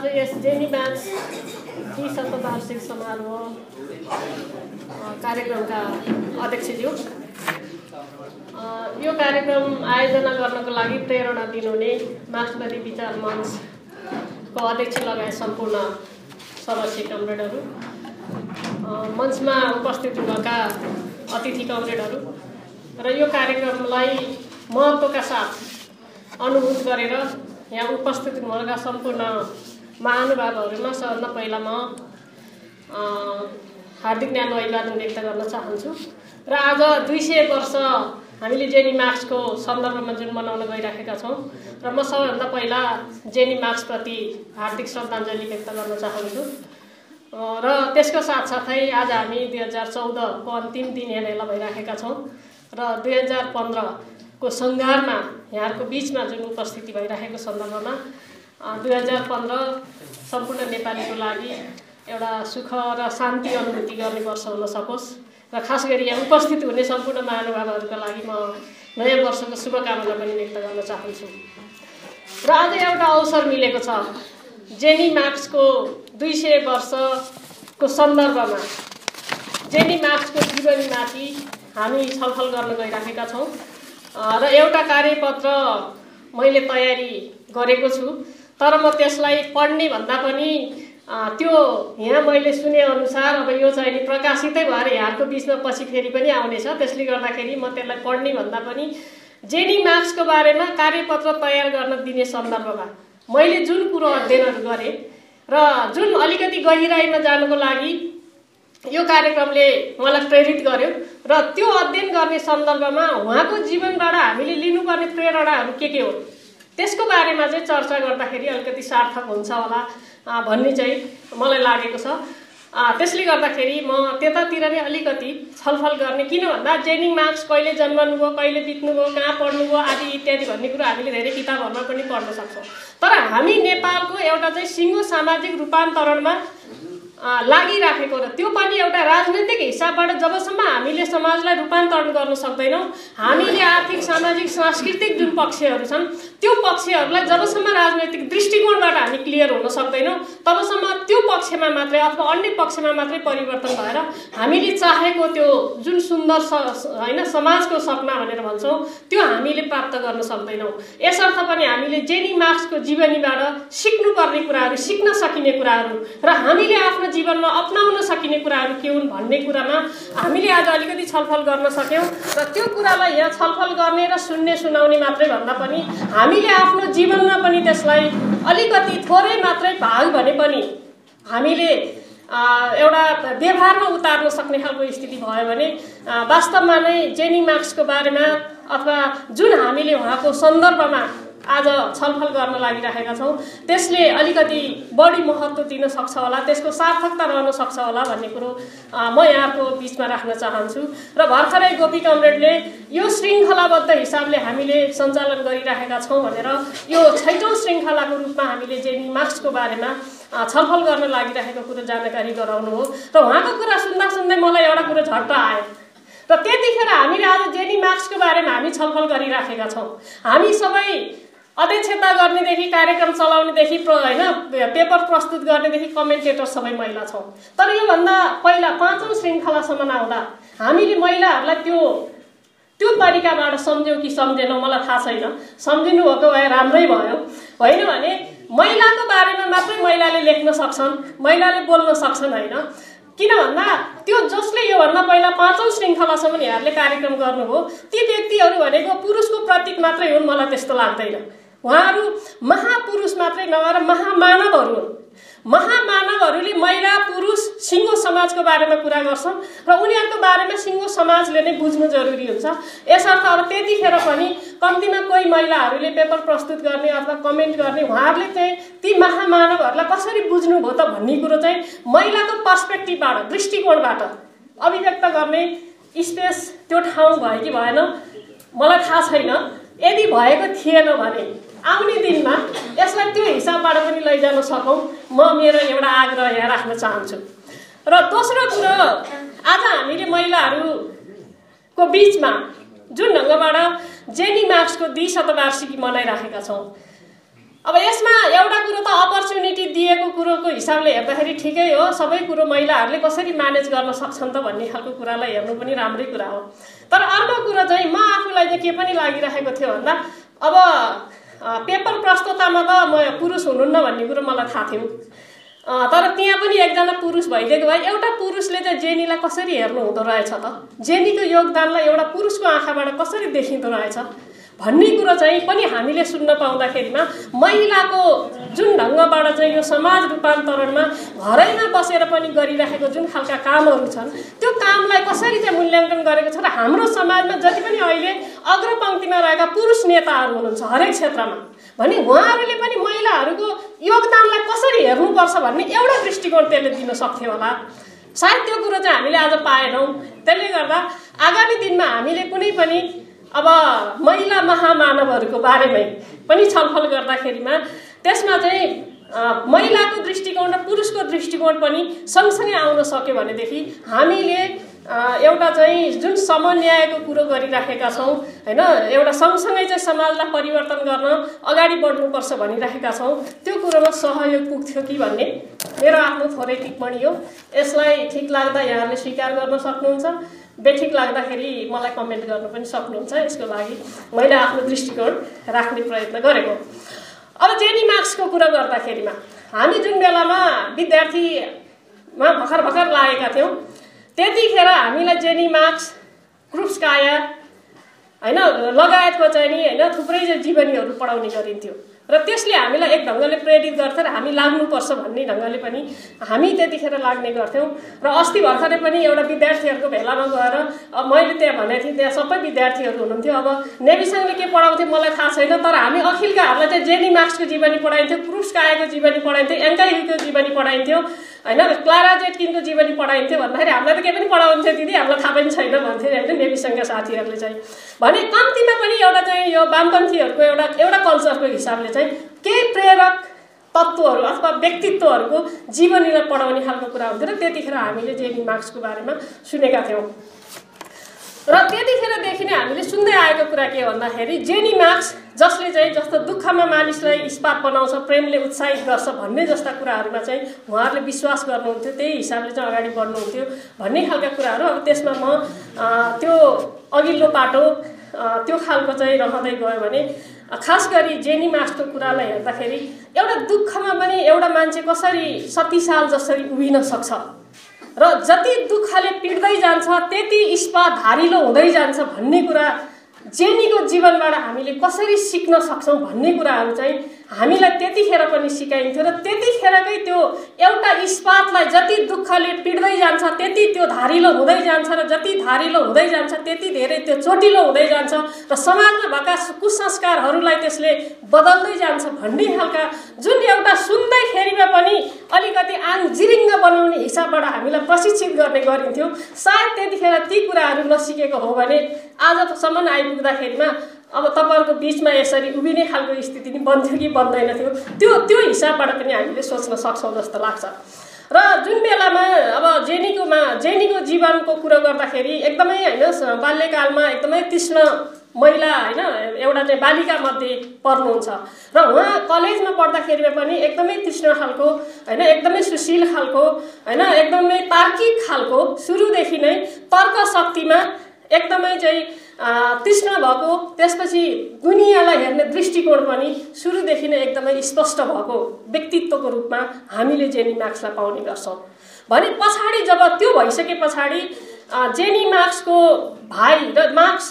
आज यस jenny Max 30 वार्षिक समारोह कार्यक्रमका अध्यक्षज्यू, यो कार्यक्रम आयोजना गर्नको लागि प्रेरणा दिनुहुने मार्क्सवादी विचार मञ्चको अध्यक्ष लगायत सम्पूर्ण सदस्य कमरेडहरू, मञ्चमा उपस्थित भएका अतिथि कमरेडहरू र यो कार्यक्रमलाई महत्त्वका साथ अनुभूत गरेर यहाँ उपस्थित हुनुभएका सम्पूर्ण महानुभावहरूमा सबभन्दा पहिला म हार्दिक न्यानो अभिवादन व्यक्त गर्न चाहन्छु। र आज 200 वर्ष हामीले जेनी मार्क्सको सन्दर्भमा जुन मनाउन गइराखेका छौँ र म सबैभन्दा पहिला जेनी मार्क्सप्रति हार्दिक श्रद्धाञ्जली व्यक्त गर्न चाहन्छु। र त्यसको साथसाथै आज हामी 2014 को अन्तिम दिन हेरेला भइराखेका छौँ र 2015 को सङ्घारमा यहाँहरूको बिचमा जुन उपस्थिति भइराखेको सन्दर्भमा 2015 सम्पूर्ण नेपालीको लागि एउटा सुख र शान्ति अनुभूति गर्ने वर्ष हुन सकोस् र खास गरी यहाँ उपस्थित हुने सम्पूर्ण महानुभावहरूका लागि म नयाँ वर्षको शुभकामना पनि व्यक्त गर्न चाहन्छु। र आज एउटा अवसर मिलेको छ जेनी मार्क्सको 200 वर्षको सन्दर्भमा जेनी मार्क्सको जीवनीमाथि हामी छलफल गर्न गइराखेका छौँ र एउटा कार्यपत्र मैले तयारी गरेको छु। तर म त्यसलाई पढ्ने भन्दा पनि त्यो यहाँ मैले सुने अनुसार अब यो चाहिँ नि प्रकाशितै भएर यहाँको बिचमा पछि फेरि पनि आउनेछ। त्यसले गर्दाखेरि म त्यसलाई पढ्ने भन्दा पनि जेनी मार्क्सको बारेमा कार्यपत्र तयार गर्न दिने सन्दर्भमा मैले जुन कुरो अध्ययनहरू गरेँ र जुन अलिकति गहिराइमा जानको लागि यो कार्यक्रमले मलाई प्रेरित गर्यो र त्यो अध्ययन गर्ने सन्दर्भमा उहाँको जीवनबाट हामीले लिनुपर्ने प्रेरणाहरू के हो त्यसको बारेमा चाहिँ चर्चा गर्दाखेरि अलिकति सार्थक हुन्छ होला भन्ने चाहिँ मलाई लागेको छ। त्यसले गर्दाखेरि म त्यतातिर नै अलिकति छलफल गर्ने, किन भन्दा जेनी मार्क्स कहिले जन्मनुभयो, कहिले बित्नुभयो, कहाँ पढ्नुभयो आदि इत्यादि भन्ने कुरो हामीले धेरै किताबहरूमा पनि पढ्न सक्छौँ। तर हामी नेपालको एउटा चाहिँ सिङ्गो सामाजिक रूपान्तरणमा लागिराखेको र त्यो पनि एउटा राजनैतिक हिसाबबाट जबसम्म हामीले समाजलाई रूपान्तरण गर्न सक्दैनौँ, हामीले आर्थिक सामाजिक सांस्कृतिक जुन पक्षहरू छन् त्यो पक्षहरूलाई जबसम्म राजनैतिक दृष्टिकोणबाट हामी क्लियर हुन सक्दैनौँ तबसम्म त्यो पक्षमा मात्रै अथवा अन्य पक्षमा मात्रै परिवर्तन भएर हामीले चाहेको त्यो जुन सुन्दर हैन समाजको सपना भनेर भन्छौँ त्यो हामीले प्राप्त गर्न सक्दैनौँ। यसर्थ पनि हामीले जेनी मार्क्सको जीवनीबाट सिक्नुपर्ने कुराहरू, सिक्न सकिने कुराहरू र हामीले आफ्नो जीवनमा अपनाउन सकिने कुराहरू के हुन् भन्ने कुरामा हामीले आज अलिकति छलफल गर्न सक्यौँ। र त्यो कुरालाई यहाँ छलफल गर्ने र सुन्ने सुनाउने मात्रै भन्दा पनि हामीले आफ्नो जीवनमा पनि त्यसलाई अलिकति थोरै मात्रै भाग भने पनि हामीले एउटा व्यवहारमा उतार्न सक्ने खालको स्थिति भयो भने वास्तवमा नै जेनी मार्क्सको बारेमा अथवा जुन हामीले उहाँको सन्दर्भमा आज छलफल गर्न लागिरहेका छौँ त्यसले अलिकति बढी महत्त्व दिन सक्छ होला, त्यसको सार्थकता रहन सक्छ होला भन्ने कुरो म यहाँको बिचमा राख्न चाहन्छु। र भर्खरै गोपी कमरेडले यो श्रृङ्खलाबद्ध हिसाबले हामीले सञ्चालन गरिरहेका छौँ भनेर यो 6औं श्रृङ्खलाको रूपमा हामीले जेनी मार्क्सको बारेमा छलफल गर्न लागिरहेको कुरो जानकारी गराउनु हो। र उहाँको कुरा सुन्दा सुन्दै मलाई एउटा कुरो झट्ट आयो र त्यतिखेर हामीले आज जेनी मार्क्सको बारेमा हामी छलफल गरिराखेका छौँ। हामी सबै अध्यक्षता गर्नेदेखि कार्यक्रम चलाउनेदेखि हैन पेपर प्रस्तुत गर्नेदेखि कमेन्टेटर सबै महिला छौँ। तर योभन्दा पहिला 5औं श्रृङ्खलासम्म आउँदा हामीले महिलाहरूलाई त्यो तरिकाबाट सम्झ्यौँ कि सम्झेनौँ मलाई थाहा छैन। सम्झिनु भएको भए राम्रै भयो, होइन भने महिलाको बारेमा मात्रै महिलाले लेख्न सक्छन्, महिलाले बोल्न सक्छन् होइन। किन भन्दा त्यो जसले योभन्दा पहिला 5औं श्रृङ्खलासम्म यहाँहरूले कार्यक्रम गर्नुभयो ती व्यक्तिहरू भनेको पुरुषको प्रतीक मात्रै हुन्, मलाई त्यस्तो लाग्दैन। उहाँहरू महापुरुष मात्रै नभएर महामानवहरू हुन्। महामानवहरूले महिला पुरुष सिङ्गो समाजको बारेमा कुरा गर्छन् र उनीहरूको बारेमा सिङ्गो समाजले नै बुझ्नु जरुरी हुन्छ। यसर्थ अब त्यतिखेर पनि कम्तीमा कोही महिलाहरूले पेपर प्रस्तुत गर्ने अथवा कमेन्ट गर्ने उहाँहरूले चाहिँ ती महामानवहरूलाई कसरी बुझ्नुभयो त भन्ने कुरो चाहिँ महिलाको पर्सपेक्टिभबाट, दृष्टिकोणबाट अभिव्यक्त गर्ने स्पेस त्यो ठाउँ भयो कि भएन मलाई थाहा छैन। यदि भएको थिएन भने आउने दिनमा यसलाई त्यो हिसाबबाट पनि लैजान सकौँ म मेरो एउटा आग्रह यहाँ राख्न चाहन्छु। र दोस्रो कुरो, आज हामीले महिलाहरूको बिचमा जुन ढङ्गबाट जेनी मार्क्सको 200 वार्षिकी मनाइराखेका छौँ अब यसमा एउटा कुरो त अपर्च्युनिटी दिएको कुरोको हिसाबले हेर्दाखेरि ठिकै हो, सबै कुरो महिलाहरूले कसरी म्यानेज गर्न सक्छन् त भन्ने खालको कुरालाई हेर्नु पनि राम्रै कुरा हो। तर अर्को कुरो चाहिँ म आफूलाई चाहिँ के पनि लागिरहेको थियो भन्दा अब पेपर प्रस्तुतामा त म पुरुष हुनुहुन्न भन्ने कुरो मलाई थाहा थियो, तर त्यहाँ पनि एकजना पुरुष भइदिएको भए एउटा पुरुषले चाहिँ जेनीलाई कसरी हेर्नु हुँदो रहेछ त, जेनीको योगदानलाई एउटा पुरुषको आँखाबाट कसरी देखिँदो रहेछ भन्ने कुरो चाहिँ पनि हामीले सुन्न पाउँदाखेरिमा महिलाको जुन ढङ्गबाट चाहिँ यो समाज रूपान्तरणमा घरैमा बसेर पनि गरिरहेको जुन खालका कामहरू छन् त्यो कामलाई कसरी चाहिँ मूल्याङ्कन गरेको छ र हाम्रो समाजमा जति पनि अहिले अग्रपङ्क्तिमा रहेका पुरुष नेताहरू हुनुहुन्छ हरेक क्षेत्रमा भने उहाँहरूले पनि महिलाहरूको योगदानलाई कसरी हेर्नुपर्छ भन्ने एउटा दृष्टिकोण त्यसले दिन सक्थ्यो होला। सायद त्यो कुरो चाहिँ हामीले आज पाएनौँ। त्यसले गर्दा आगामी दिनमा हामीले कुनै पनि अब महिला महामानवहरूको बारेमै पनि छलफल गर्दाखेरिमा त्यसमा चाहिँ महिलाको दृष्टिकोण र पुरुषको दृष्टिकोण पनि सँगसँगै आउन सक्यो भनेदेखि हामीले एउटा चाहिँ जुन समन्यायको कुरो गरिराखेका छौँ हैन, एउटा सँगसँगै चाहिँ समाजलाई परिवर्तन गर्न अगाडि बढ्नुपर्छ भनिराखेका छौँ त्यो कुरोमा सहयोग पुग्थ्यो कि भन्ने मेरो आफ्नो थोरै टिप्पणी हो। यसलाई ठिक लाग्दा यहाँहरूले स्वीकार गर्न सक्नुहुन्छ, बेठिक लाग्दाखेरि मलाई कमेन्ट गर्न पनि सक्नुहुन्छ। यसको लागि मैले आफ्नो दृष्टिकोण राख्ने प्रयत्न गरेको। अब जेनी मार्क्सको कुरा गर्दाखेरिमा हामी जुन बेलामा विद्यार्थीमा भर्खर लागेका थियौँ त्यतिखेर हामीलाई जेनी मार्क्स, क्रुप्स्काया हैन लगायतको चाहिँ नि हैन थुप्रै जीवनीहरू पढाउने गरिन्थ्यो र त्यसले हामीलाई एक ढङ्गले प्रेरित गर्थ्यो र हामी लाग्नुपर्छ भन्ने ढङ्गले पनि हामी त्यतिखेर लाग्ने गर्थ्यौँ। र अस्ति भर्खरै पनि एउटा विद्यार्थीहरूको भेलामा गएर अब मैले त्यहाँ भनेको थिएँ, त्यहाँ सबै विद्यार्थीहरू हुनुहुन्थ्यो। अब नेविसङले के पढाउँथ्यो मलाई थाहा छैन, तर हामी अखिलकाहरूलाई चाहिँ जेनी मार्क्सको जीवनी पढाइन्थ्यो, क्रुप्स्कायाको जीवनी पढाइन्थ्यो, एङ्काइको जीवनी पढाइन्थ्यो हैन, क्लारा जेटकिनको जीवनी पढाइन्थ्यो भन्दाखेरि हामीलाई त केही पनि पढाउँथ्यो दिदी, हामीलाई थाहा पनि छैन भन्थ्यो हैन नेविसङका साथीहरूले चाहिँ। भने कम्तीमा पनि एउटा चाहिँ यो वामपन्थीहरूको एउटा कल्चरको हिसाबले चाहिँ केही प्रेरक तत्त्वहरू अथवा व्यक्तित्वहरूको जीवनीलाई पढाउने खालको कुरा हुन्थ्यो र त्यतिखेर हामीले जेनी मार्क्सको बारेमा सुनेका थियौँ। र त्यतिखेरदेखि नै हामीले सुन्दै आएको कुरा के भन्दाखेरि जेनी मार्क्स जसले चाहिँ जस्तो दुःखमा मानिसलाई इस्पात बनाउँछ, प्रेमले उत्साहित गर्छ भन्ने जस्ता कुराहरूमा चाहिँ उहाँहरूले विश्वास गर्नुहुन्थ्यो, त्यही हिसाबले चाहिँ अगाडि बढ्नुहुन्थ्यो भन्ने खालका कुराहरू। अब त्यसमा म त्यो अघिल्लो पाटो त्यो खालको चाहिँ रहँदै गयो भने खास गरी जेनी मार्क्सको कुरालाई हेर्दाखेरि एउटा दुःखमा पनि एउटा मान्छे कसरी शक्तिशाल जसरी उभिन सक्छ र जति दुःखले पिट्दै जान्छ त्यति इस्पात धारिलो हुँदै जान्छ भन्ने कुरा जेनीको जीवनबाट हामीले कसरी सिक्न सक्छौँ भन्ने कुराहरू चाहिँ हामीलाई त्यतिखेर पनि सिकाइन्थ्यो र त्यतिखेरकै त्यो एउटा इस्पातलाई जति दुःखले पिट्दै जान्छ त्यति त्यो धारिलो हुँदै जान्छ र जति धारिलो हुँदै जान्छ त्यति धेरै त्यो चोटिलो हुँदै जान्छ र समाजमा भएका कुसंस्कारहरूलाई त्यसले बदल्दै जान्छ भन्ने खालका जुन एउटा सुन्दैखेरिमा पनि अलिकति आङ जिरिङ्ग बनाउने हिसाबबाट हामीलाई प्रशिक्षित गर्ने गरिन्थ्यो। सायद त्यतिखेर ती कुराहरू नसिकेको हो भने आजसम्म आइपुग्दाखेरिमा अब तपाईँहरूको बिचमा यसरी उभिने खालको स्थिति नि बन्थ्यो कि बन्दैन थियो, त्यो हिसाबबाट पनि हामीले सोच्न सक्छौँ जस्तो लाग्छ। र जुन बेलामा अब जेनीको जीवनको कुरा गर्दाखेरि एकदमै हैन बाल्यकालमा एकदमै तीक्ष्ण महिला हैन एउटा चाहिँ बालिका मध्ये पर्नुहुन्छ र उहाँ कलेजमा पढ्दाखेरिमा पनि एकदमै तीक्ष्ण खालको हैन एकदमै सुशील खालको हैन एकदमै तार्किक खालको सुरुदेखि नै तर्क शक्तिमा एकदमै चाहिँ तीक्ष्ण भएको, त्यसपछि दुनियाँलाई हेर्ने दृष्टिकोण पनि सुरुदेखि नै एकदमै स्पष्ट भएको व्यक्तित्वको रूपमा हामीले जेनी मार्क्सलाई पाउने गर्छौँ। भने पछाडि जब त्यो भइसके पछाडि जेनी मार्क्सको भाइ र मार्क्स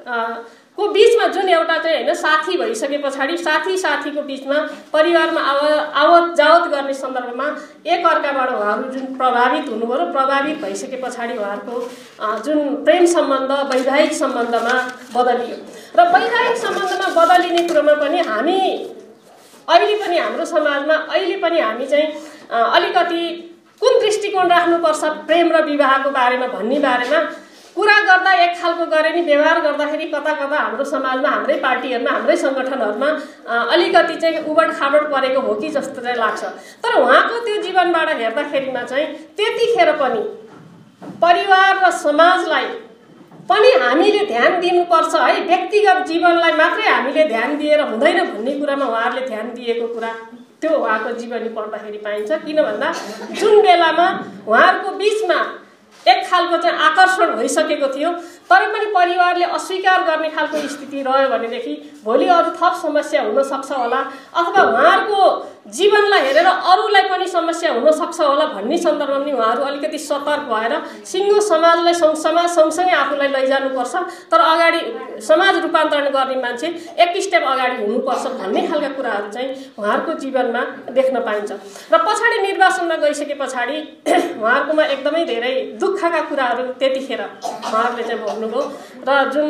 को बीचमा जुन एउटा चाहिँ हैन साथी भइसके पछाडि साथीको बीचमा परिवारमा आवत जावत गर्ने सन्दर्भमा एक अर्काबाट उहाँहरू जुन प्रभावित हुनुभयो र प्रभावित भइसके पछाडि उहाँहरूको जुन प्रेम सम्बन्ध वैवाहिक सम्बन्धमा बदलियो र वैवाहिक सम्बन्धमा बदलिने कुरोमा पनि हामी अहिले पनि हाम्रो समाजमा अहिले पनि हामी चाहिँ अलिकति कुन दृष्टिकोण राख्नुपर्छ प्रेम र विवाहको बारेमा भन्ने बारेमा कुरा गर्दा एक खालको गरे नि व्यवहार गर्दाखेरि कता हाम्रो समाजमा हाम्रै पार्टीहरुमा हाम्रै संगठनहरुमा अलिकति चाहिँ उबड खाबड परेको हो कि जस्तो चाहिँ लाग्छ। तर उहाँको त्यो जीवनबाट हेर्दाखेरिमा चाहिँ त्यतिखेर पनि परिवार र समाजलाई पनि हामीले ध्यान दिनुपर्छ है। व्यक्तिगत जीवनलाई मात्रै हामीले ध्यान दिएर हुँदैन भन्ने कुरामा उहाँहरूले ध्यान दिएको कुरा त्यो उहाँको जीवनी पढ्दाखेरि पाइन्छ। किन भन्दा जुन बेलामा उहाँहरूको बिचमा एक खालको चाहिँ आकर्षण भइसकेको थियो तर पनि परिवारले अस्वीकार गर्ने खालको स्थिति रह्यो भनेदेखि भोलि अरू थप समस्या हुन सक्छ होला अथवा उहाँहरूको जीवनलाई हेरेर अरूलाई पनि समस्या हुन सक्छ होला भन्ने सन्दर्भमा पनि उहाँहरू अलिकति सतर्क भएर सिङ्गो समाजलाई समाज सँगसँगै आफूलाई लैजानुपर्छ तर अगाडि समाज रूपान्तरण गर्ने मान्छे एक स्टेप अगाडि हुनुपर्छ भन्ने खालका कुराहरू चाहिँ उहाँहरूको जीवनमा देख्न पाइन्छ। र पछाडि निर्वाचनमा गइसके पछाडि उहाँहरूकोमा एकदमै धेरै दुःखका कुराहरू त्यतिखेर उहाँहरूले चाहिँ भोग्नुभयो र जुन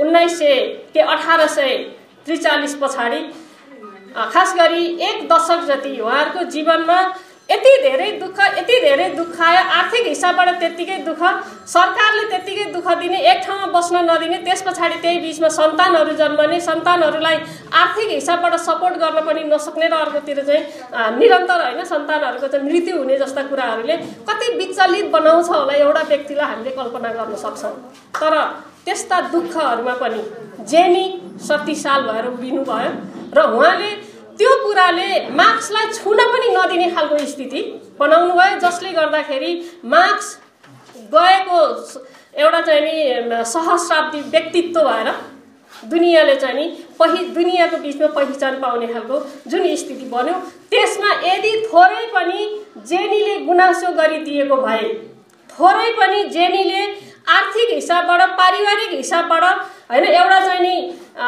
1843 पछाडि खास गरी एक दशक जति उहाँहरूको जीवनमा यति धेरै दुःख आयो। आर्थिक हिसाबबाट त्यत्तिकै दुःख, सरकारले त्यत्तिकै दुःख दिने, एक ठाउँमा बस्न नदिने, त्यस पछाडि त्यही बिचमा सन्तानहरू जन्मने, सन्तानहरूलाई आर्थिक हिसाबबाट सपोर्ट गर्न पनि नसक्ने र अर्कोतिर चाहिँ निरन्तर होइन सन्तानहरूको चाहिँ मृत्यु हुने जस्ता कुराहरूले कति विचलित बनाउँछ होला एउटा व्यक्तिलाई हामीले कल्पना गर्न सक्छौँ। तर त्यस्ता दुःखहरूमा पनि जेनी शक्तिशाल भएर उभिनु भयो र उहाँले त्यो कुराले मार्क्सलाई छुन पनि नदिने खालको स्थिति बनाउनु भयो जसले गर्दाखेरि मार्क्स गएको एउटा चाहिँ नि सहस्राब्दी व्यक्तित्व भएर दुनियाँले चाहिँ नि दुनियाँको बिचमा पहिचान पाउने खालको जुन स्थिति बन्यो त्यसमा यदि थोरै पनि जेनीले गुनासो गरिदिएको भए, थोरै पनि जेनीले आर्थिक हिसाबबाट पारिवारिक हिसाबबाट होइन एउटा चाहिँ नि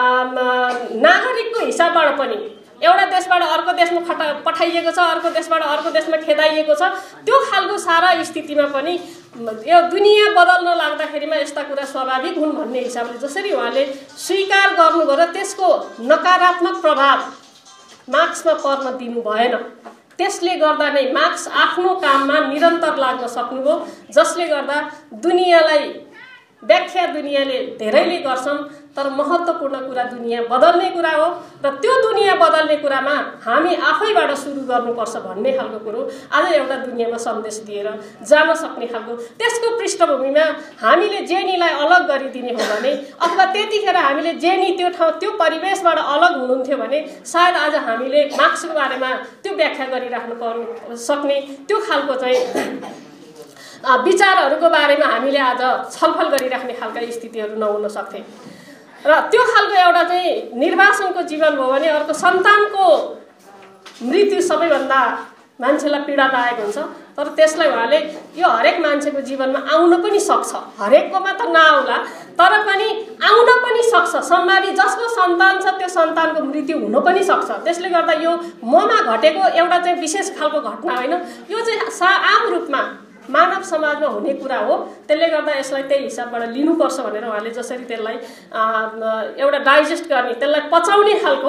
नागरिकको हिसाबबाट पनि एउटा देशबाट अर्को देशमा पठाइएको छ, अर्को देशबाट अर्को देशमा खेदाइएको छ, त्यो खालको सारा स्थितिमा पनि यो दुनियाँ बदल्न लाग्दाखेरिमा यस्ता कुरा स्वाभाविक हुन् भन्ने हिसाबले जसरी उहाँले स्वीकार गर्नुभयो र त्यसको नकारात्मक प्रभाव मार्क्समा पर्न दिनु भएन त्यसले गर्दा नै मार्क्स आफ्नो काममा निरन्तर लाग्न सक्नुभयो जसले गर्दा दुनियाँलाई व्याख्या दुनियाँले धेरैले गर्छन् तर महत्त्वपूर्ण कुरा दुनियाँ बदल्ने कुरा हो र त्यो दुनियाँ बदल्ने कुरामा हामी आफैबाट सुरु गर्नुपर्छ भन्ने खालको कुरो आज एउटा दुनियाँमा सन्देश दिएर जान सक्ने खालको त्यसको पृष्ठभूमिमा हामीले जेनीलाई अलग गरिदिने हो भने अथवा त्यतिखेर हामीले जेनी त्यो परिवेशबाट अलग हुनुहुन्थ्यो भने सायद आज हामीले मार्क्सको बारेमा त्यो व्याख्या गरिराख्नु सक्ने त्यो खालको चाहिँ विचारहरूको बारेमा हामीले आज छलफल गरिराख्ने खालका स्थितिहरू नहुन सक्थे। र त्यो खालको एउटा चाहिँ निर्वासनको जीवन भयो भने अर्को सन्तानको मृत्यु सबैभन्दा मान्छेलाई पीडादायक हुन्छ तर त्यसलाई उहाँले यो हरेक मान्छेको जीवनमा आउन पनि सक्छ, हरेककोमा त नआउला तर पनि आउन पनि सक्छ। सम्भावित जसको सन्तान छ त्यो सन्तानको मृत्यु हुन पनि सक्छ। त्यसले गर्दा यो ममा घटेको एउटा चाहिँ विशेष खालको घटना होइन, यो चाहिँ आम रूपमा मानव समाजमा हुने कुरा हो। त्यसले गर्दा यसलाई त्यही हिसाबबाट लिनुपर्छ भनेर उहाँले जसरी त्यसलाई एउटा डाइजेस्ट गर्ने, त्यसलाई पचाउने खालको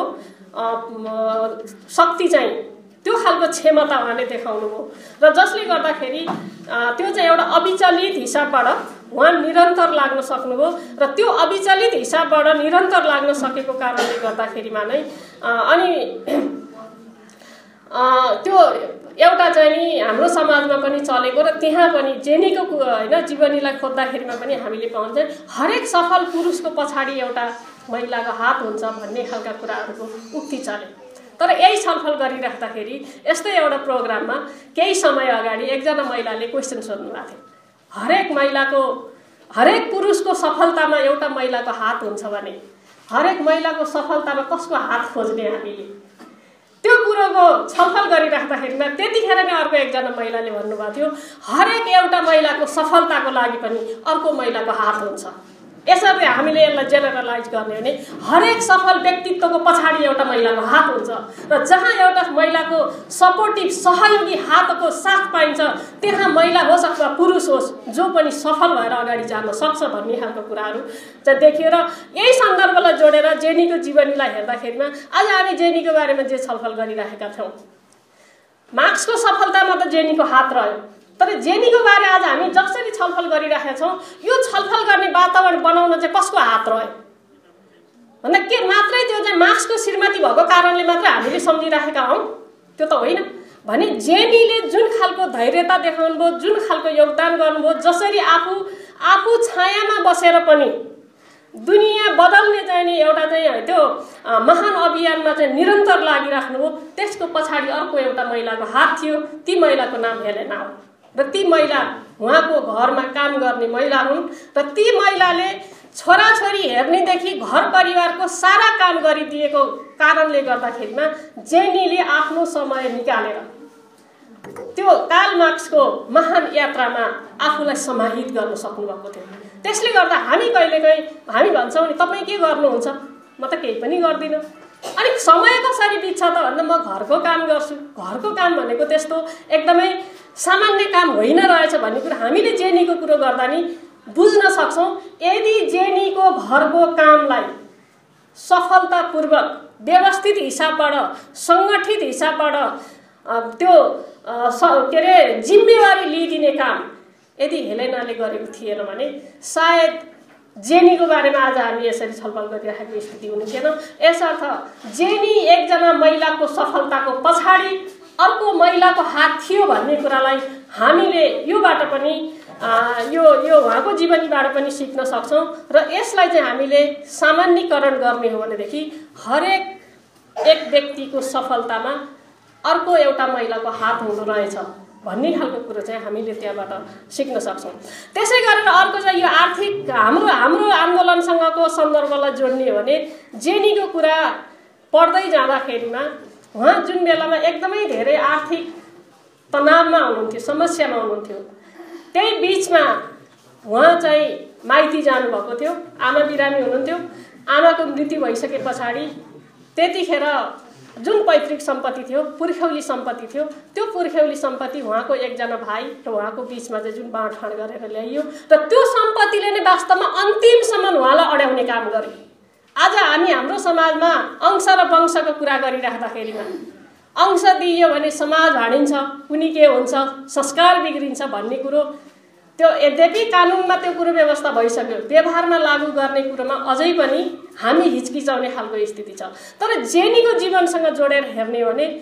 शक्ति चाहिँ त्यो खालको क्षमता उहाँले देखाउनु हो र जसले गर्दाखेरि त्यो चाहिँ एउटा अविचलित हिसाबबाट उहाँ निरन्तर लाग्न सक्नुभयो र त्यो अविचलित हिसाबबाट निरन्तर लाग्न सकेको कारणले गर्दाखेरिमा नै अनि त्यो एउटा चाहिँ नि हाम्रो समाजमा पनि चलेको र त्यहाँ पनि जेनीको होइन जीवनीलाई खोज्दाखेरिमा पनि हामीले पाउँछ हरेक सफल पुरुषको पछाडि एउटा महिलाको हात हुन्छ भन्ने खालका कुराहरूको उक्ति चले। तर यही छलफल गरिराख्दाखेरि यस्तै एउटा प्रोग्राममा केही समय अगाडि एकजना महिलाले क्वेसन सोध्नु भएको थियो, हरेक पुरुषको सफलतामा एउटा महिलाको हात हुन्छ भने हरेक महिलाको सफलतामा कसको हात खोज्ने हामीले त्यो कुरोको छलफल गरिराख्दाखेरिमा त्यतिखेर नै अर्को एकजना महिलाले भन्नुभएको थियो हरेक एउटा महिलाको सफलताको लागि पनि अर्को महिलाको हात हुन्छ। यसरी हामीले यसलाई जेनरलाइज गर्ने भने हरेक सफल व्यक्तित्वको पछाडि एउटा महिलाको हात हुन्छ र जहाँ एउटा महिलाको सपोर्टिभ सहयोगी हातको साथ पाइन्छ त्यहाँ महिला होस् अथवा पुरुष होस् जो पनि सफल भएर अगाडि जान सक्छ भन्ने खालको कुराहरू चाहिँ देखियो। र यही सन्दर्भलाई जोडेर जेनीको जीवनीलाई हेर्दाखेरिमा आज हामी जेनीको बारेमा जे छलफल गरिराखेका छौँ मार्क्सको सफलतामा त जेनीको हात रह्यो तर जेनीको बारे आज हामी जसरी छलफल गरिराखेका छौँ यो छलफल गर्ने वातावरण बनाउन चाहिँ कसको हात रह्यो भन्दा के मात्रै त्यो चाहिँ मार्क्सको श्रीमती भएको कारणले मात्र हामीले सम्झिराखेका हौँ त्यो त होइन भने जेनीले जुन खालको धैर्यता देखाउनुभयो, जुन खालको योगदान गर्नुभयो, जसरी आफू आफू छायामा बसेर पनि दुनियाँ बदल्ने चाहिँ नि एउटा चाहिँ त्यो महान अभियानमा चाहिँ निरन्तर लागिराख्नु हो। त्यसको पछाडि अर्को एउटा महिलाको हात थियो, ती महिलाको नाम हेलेना हो र ती महिला उहाँको घरमा काम गर्ने महिला हुन् र ती महिलाले छोराछोरी हेर्नेदेखि घर परिवारको सारा काम गरिदिएको कारणले गर्दाखेरिमा जेनीले आफ्नो समय निकालेर त्यो कार्ल मार्क्सको महान यात्रामा आफूलाई समाहित गर्न सक्नुभएको थियो। त्यसले गर्दा हामी कहिलेकाहीँ हामी भन्छौँ नि तपाईँ के गर्नुहुन्छ, म त केही पनि गर्दिनँ, अनि समय कसरी बित्छ त भन्दा म घरको काम गर्छु। घरको काम भनेको त्यस्तो एकदमै सामान्य काम होइन रहेछ भन्ने कुरा हामीले जेनीको कुरो गर्दा नि बुझ्न सक्छौँ। यदि जेनीको घरको कामलाई सफलतापूर्वक व्यवस्थित हिसाबबाट सङ्गठित हिसाबबाट त्यो के अरे जिम्मेवारी लिइदिने काम यदि हेलेनाले गरेको थिएन भने सायद जेनीको बारेमा आज हामी यसरी छलफल गरिराखेको स्थिति हुने थिएन। यसर्थ जेनी एकजना महिलाको सफलताको पछाडि अर्को महिलाको हात थियो भन्ने कुरालाई हामीले योबाट पनि यो उहाँको जीवनीबाट पनि सिक्न सक्छौँ र यसलाई चाहिँ हामीले सामान्यीकरण गर्ने हो भनेदेखि हरेक एक व्यक्तिको सफलतामा अर्को एउटा महिलाको हात हुँदो रहेछ भन्ने खालको कुरो चाहिँ हामीले त्यहाँबाट सिक्न सक्छौँ। त्यसै गरेर अर्को चाहिँ यो आर्थिक हाम्रो आन्दोलनसँगको सन्दर्भलाई जोड्ने हो भने जेनीको कुरा पढ्दै जाँदाखेरिमा उहाँ जुन बेलामा एकदमै धेरै आर्थिक तनावमा हुनुहुन्थ्यो, समस्यामा हुनुहुन्थ्यो, त्यही बिचमा उहाँ चाहिँ माइती जानुभएको थियो। आमा बिरामी हुनुहुन्थ्यो। आमाको मृत्यु भइसके पछाडि त्यतिखेर जुन पैतृक सम्पत्ति थियो, पुर्ख्यौली सम्पत्ति थियो, त्यो पुर्ख्यौली सम्पत्ति उहाँको एकजना भाइ र उहाँको बिचमा चाहिँ जुन बाँडफाँड गरेर ल्याइयो र त्यो सम्पत्तिले नै वास्तवमा अन्तिमसम्म उहाँलाई अड्याउने काम गर्यो। आज हामी हाम्रो समाजमा अंश र वंशको कुरा गरिराख्दाखेरिमा अंश दिइयो भने समाज भाँडिन्छ, कुनी के हुन्छ, संस्कार बिग्रिन्छ भन्ने कुरो त्यो यद्यपि कानुनमा त्यो कुरो व्यवस्था भइसक्यो, व्यवहारमा लागू गर्ने कुरोमा अझै पनि हामी हिचकिचाउने खालको स्थिति छ। तर जेनीको जीवनसँग जोडेर हेर्ने हो भने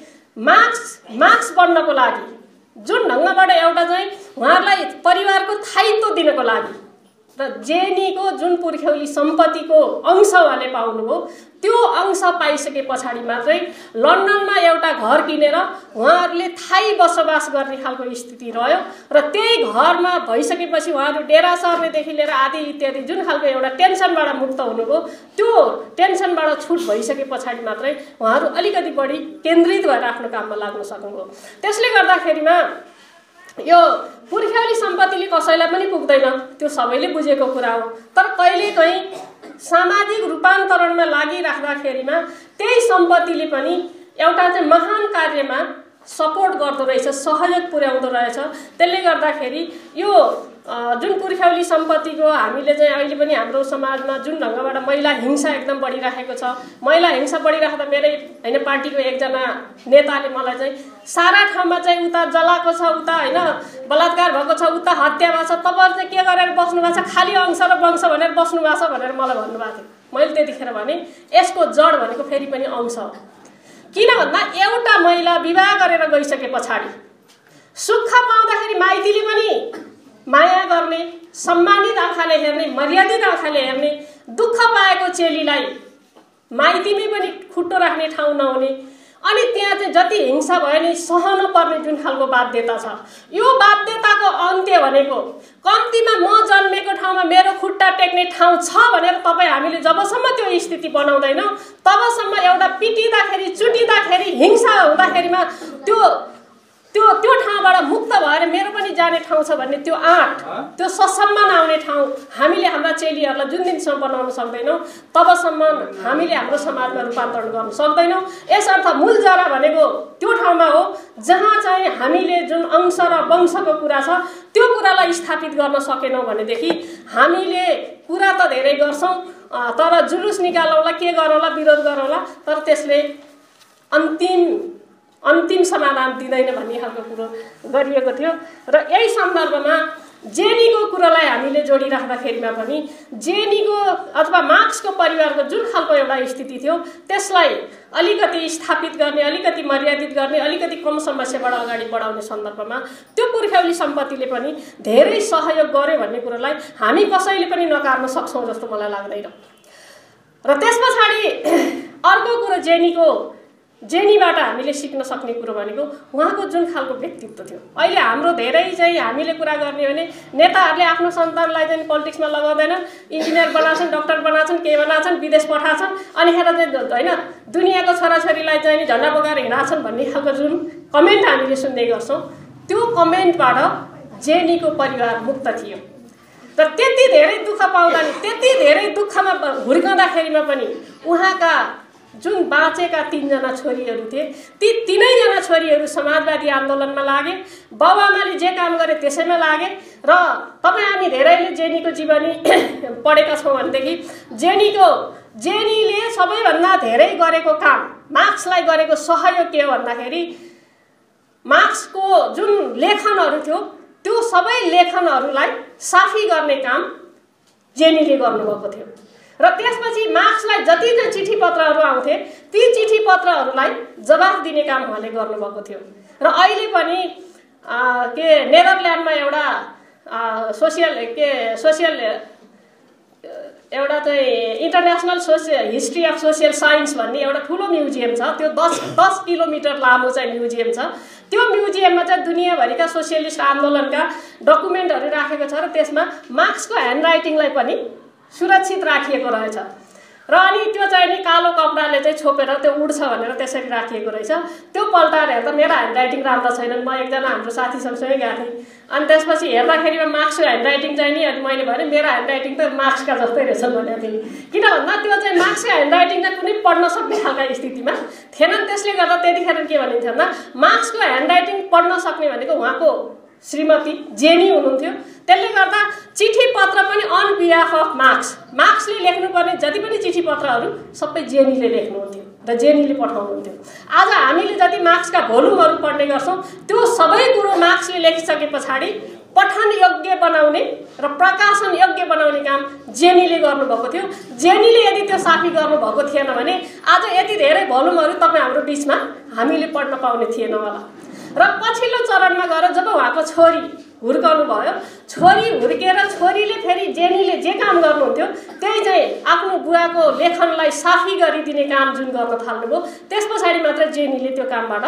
मार्क्स बन्नको लागि जुन ढङ्गबाट एउटा चाहिँ उहाँहरूलाई परिवारको स्थायित्व दिनको लागि र जेनीको जुन पुर्ख्यौली सम्पत्तिको अंश उहाँले पाउनुभयो, त्यो अंश पाइसके पछाडि मात्रै लन्डनमा एउटा घर किनेर उहाँहरूले स्थायी बसोबास गर्ने खालको स्थिति रह्यो र त्यही घरमा भइसकेपछि उहाँहरू डेरा सर्नेदेखि लिएर आदि इत्यादि जुन खालको एउटा टेन्सनबाट मुक्त हुनुभयो, त्यो टेन्सनबाट छुट भइसके पछाडि मात्रै उहाँहरू अलिकति बढी केन्द्रित भएर आफ्नो काममा लाग्न सक्नुभयो। त्यसले गर्दाखेरिमा यो पुर्ख्यौली सम्पत्तिले कसैलाई पनि पुग्दैन, त्यो सबैले बुझेको कुरा हो। तर कहिलेकाहीँ सामाजिक रूपान्तरणमा लागिराख्दाखेरिमा त्यही सम्पत्तिले पनि एउटा चाहिँ महान कार्यमा सपोर्ट गर्दो रहेछ, सहयोग पुर्याउँदो रहेछ। त्यसले गर्दाखेरि यो जुन पुर्ख्यौली सम्पत्तिको हामीले चाहिँ अहिले पनि हाम्रो समाजमा जुन ढङ्गबाट महिला हिंसा एकदम बढिराखेको छ, महिला हिंसा बढिराख्दा मेरै होइन पार्टीको एकजना नेताले मलाई चाहिँ सारा ठाउँमा चाहिँ उता जलाएको छ, उता होइन बलात्कार भएको छ, उता हत्या भएको छ, तपाईँहरू चाहिँ के गरेर बस्नु भएको छ, खालि अंश र वंश भनेर बस्नु भएको छ भनेर मलाई भन्नुभएको थियो। मैले त्यतिखेर भने यसको जड भनेको फेरि पनि अंश हो। किन भन्दा एउटा महिला विवाह गरेर गइसके पछाडि सुख पाउँदाखेरि माइतीले पनि माया गर्ने, सम्मानित आँखाले हेर्ने, मर्यादित आँखाले हेर्ने, दुःख पाएको चेलीलाई माइतीमै पनि खुट्टो राख्ने ठाउँ नहुने, अनि त्यहाँ चाहिँ जति हिंसा भयो नि सहनु पर्ने जुन खालको बाध्यता छ, यो बाध्यताको अन्त्य भनेको कम्तीमा म जन्मेको ठाउँमा मेरो खुट्टा टेक्ने ठाउँ छ भनेर तपाईँ हामीले जबसम्म त्यो स्थिति बनाउँदैनौँ तबसम्म एउटा पिटिँदाखेरि चुटिँदाखेरि हिंसा हुँदाखेरिमा त्यो ठाउँबाट मुक्त भएर मेरो पनि जाने ठाउँ छ भन्ने त्यो आँट, त्यो ससम्मान आउने ठाउँ हामीले हाम्रा चेलीहरूलाई जुन दिनसम्म बनाउन सक्दैनौँ तबसम्म हामीले हाम्रो समाजमा रूपान्तरण गर्न सक्दैनौँ। यसर्थ मूल जरा भनेको त्यो ठाउँमा हो जहाँ चाहिँ हामीले जुन अंश र वंशको कुरा छ त्यो कुरालाई स्थापित गर्न सकेनौँ भनेदेखि हामीले कुरा त धेरै गर्छौँ, तर जुलुस निकालौँला, के गरौँला, विरोध गरौँला, तर त्यसले अन्तिम समाधान दिँदैन भन्ने खालको कुरो गरिएको थियो। र यही सन्दर्भमा जेनीको कुरालाई हामीले जोडिराख्दाखेरिमा पनि जेनीको अथवा मार्क्सको परिवारको जुन खालको एउटा स्थिति थियो त्यसलाई अलिकति स्थापित गर्ने, अलिकति मर्यादित गर्ने, अलिकति कम समस्याबाट अगाडि बढाउने सन्दर्भमा त्यो पुर्ख्यौली सम्पत्तिले पनि धेरै सहयोग गर्यो भन्ने कुरालाई हामी कसैले पनि नकार्न सक्छौँ जस्तो मलाई लाग्दैन। र त्यस पछाडि अर्को कुरो जेनीबाट हामीले सिक्न सक्ने कुरो भनेको उहाँको जुन खालको व्यक्तित्व थियो। अहिले हाम्रो धेरै चाहिँ हामीले कुरा गर्ने भने नेताहरूले आफ्नो सन्तानलाई चाहिँ पोलिटिक्समा लगाउँदैनन्, इन्जिनियर बनाउँछन्, डाक्टर बनाउँछन्, के बनाउँछन्, विदेश पठाउँछन्, अनि खेर चाहिँ होइन दुनियाँको छोराछोरीलाई चाहिँ झन्डा बोकाएर हिँडाछन् भन्ने खालको जुन कमेन्ट हामीले सुन्ने गर्छौँ, त्यो कमेन्टबाट जेनीको परिवार मुक्त थियो। र त्यति धेरै दुःख पाउँदा नि, त्यति धेरै दुःखमा हुर्काउँदाखेरिमा पनि उहाँका जुन बाँचेका 3 जना छोरीहरू थिए, ती 3 जना छोरीहरू समाजवादी आन्दोलनमा लागे, बाबुआमाले जे काम गरे त्यसैमा लागे। र तपाईँ हामी धेरैले जेनीको जीवनी पढेका छौँ भनेदेखि जेनीले सबैभन्दा धेरै गरेको काम, मार्क्सलाई गरेको सहयोग के हो भन्दाखेरि मार्क्सको जुन लेखनहरू थियो त्यो सबै लेखनहरूलाई साफी गर्ने काम जेनीले गर्नुभएको थियो। र त्यसपछि मार्क्सलाई जति चाहिँ चिठी पत्रहरू आउँथे ती चिठी पत्रहरूलाई जवाफ दिने काम उहाँले गर्नुभएको थियो। र अहिले पनि नेदरल्यान्डमा एउटा सोसियल एउटा चाहिँ international history of social science भन्ने एउटा ठुलो म्युजियम छ। त्यो 10 किलोमिटर लामो चाहिँ म्युजियम छ। त्यो म्युजियममा चाहिँ दुनियाँभरिका सोसियलिस्ट आन्दोलनका डकुमेन्टहरू राखेको छ र त्यसमा मार्क्सको ह्यान्डराइटिङलाई पनि सुरक्षित राखिएको रहेछ। र अनि त्यो चाहिँ नि कालो कपडाले चाहिँ छोपेर त्यो उड्छ भनेर त्यसरी राखिएको रहेछ। त्यो पल्टाएर हेर्दा मेरो ह्यान्डराइटिङ राम्रो छैन। म एकजना हाम्रो साथी सँगसँगै गएको थिएँ, अनि त्यसपछि हेर्दाखेरिमा मार्क्सको ह्यान्डराइटिङ चाहिँ नि, अनि मैले भने मेरो ह्यान्डराइटिङ त मार्क्सका जस्तै रहेछ भनेको थिएँ। किन भन्दा त्यो चाहिँ मार्क्सको ह्यान्डराइटिङ त कुनै पढ्न सक्ने खालका स्थितिमा थिएनन्। त्यसले गर्दा त्यतिखेर के भनिन्थ्यो भन्दा मार्क्सको ह्यान्डराइटिङ पढ्न सक्ने भनेको उहाँको श्रीमती जेनी हुनुहुन्थ्यो। त्यसले गर्दा चिठी पत्र पनि अन बिहाफ अफ मार्क्सले लेख्नुपर्ने जति पनि चिठी पत्रहरू सबै जेनीले लेख्नुहुन्थ्यो र जेनीले पठाउनुहुन्थ्यो। आज हामीले जति मार्क्सका भोल्युमहरू पढ्ने गर्छौँ त्यो सबै कुरो मार्क्सले लेखिसके पछाडि पठन योग्य बनाउने र प्रकाशन योग्य बनाउने काम जेनीले गर्नुभएको थियो। जेनीले यदि त्यो साफी गर्नुभएको थिएन भने आज यति धेरै भोल्युमहरू तपाईँ हाम्रो बिचमा हामीले पढ्न पाउने थिएन होला। र पछिल्लो चरणमा गएर जब उहाँको छोरी हुर्काउनु भयो, छोरी हुर्केर छोरीले फेरि जेनीले जे काम गर्नुहुन्थ्यो त्यही चाहिँ आफ्नो बुवाको लेखनलाई साफी गरिदिने काम जुन गर्न थाल्नुभयो, त्यस पछाडि मात्र जेनीले त्यो कामबाट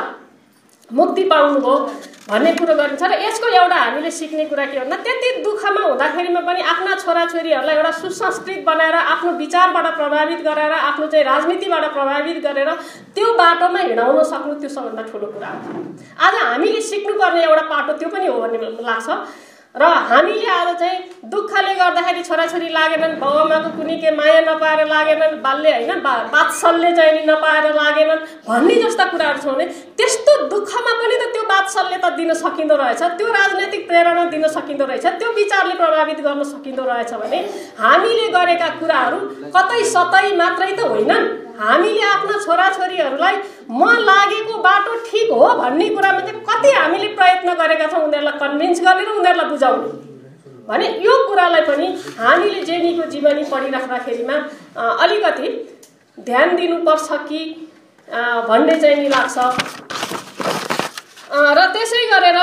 मुक्ति पाउनुभयो भन्ने कुरो गरिन्छ। र यसको एउटा हामीले सिक्ने कुरा के भन्दा त्यति दुःखमा हुँदाखेरिमा पनि आफ्ना छोराछोरीहरूलाई एउटा सुसंस्कृत बनाएर, आफ्नो विचारबाट प्रभावित गराएर, आफ्नो चाहिँ राजनीतिबाट प्रभावित गरेर त्यो बाटोमा हिँडाउन सक्नु त्यो सबभन्दा ठुलो कुरा हो। आज हामीले सिक्नुपर्ने एउटा पाटो त्यो पनि हो भन्ने लाग्छ। र हामीले आज चाहिँ दुःखले गर्दाखेरि छोराछोरी लागेनन्, बाबुआमाको कुनै के माया नपाएर लागेनन्, बाल्य होइन वात्सल्य चाहिँ नपाएर लागेनन् भन्ने जस्ता कुराहरू छ भने त्यस्तो दुःखमा पनि त त्यो वात्सल्य त दिन सकिँदो रहेछ, त्यो राजनैतिक प्रेरणा दिन सकिँदो रहेछ, त्यो विचारले प्रभावित गर्न सकिँदो रहेछ भने हामीले गरेका कुराहरू कतै सतै मात्रै त होइनन्। हामीले आफ्ना छोराछोरीहरूलाई म लागेको बाटो ठिक हो भन्ने कुरामा चाहिँ कति हामीले प्रयत्न गरेका छौँ उनीहरूलाई कन्भिन्स गर्ने र उनीहरूलाई बुझाउने भने यो कुरालाई पनि हामीले जेनीको जीवनी पढिराख्दाखेरिमा अलिकति ध्यान दिनुपर्छ कि भन्ने चाहिँ नि लाग्छ। र त्यसै गरेर